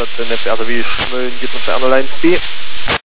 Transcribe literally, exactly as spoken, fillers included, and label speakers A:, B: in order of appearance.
A: staat N F R W Schmölln, geht uns Airlines B.